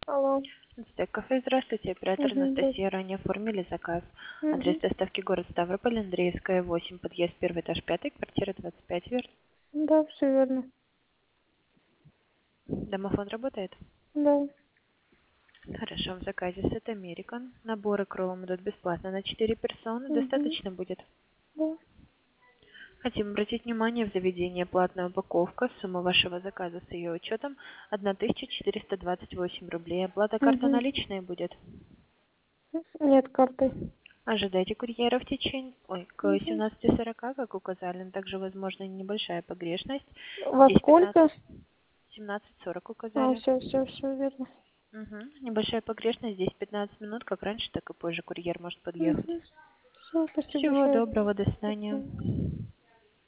Алло. Стейк кафе, здравствуйте, оператор Да. Анастасия, ранее оформили заказ. Адрес Мгм. доставки город Ставрополь, Андреевская, 8, подъезд 1 этаж 5, квартира 25, верно? Да, все верно. Домофон работает? Да. Хорошо, в заказе Сет Американ. Наборы кроллом идут бесплатно на 4 персоны, Угу. достаточно будет. Да. Хотим обратить внимание, в заведении платная упаковка, сумма вашего заказа с ее учетом 1428 рублей. Оплата карта Угу. наличная будет. Нет, картой. Ожидайте курьера в течение, к Угу. 17:40, как указали, но также возможна небольшая погрешность. Во Здесь сколько? 17:40 А, указали. все верно. Угу. Небольшая погрешность, здесь 15 минут, как раньше, так и позже курьер может подъехать. Угу. Все, спасибо Всего большое. доброго, до До свидания. свидания.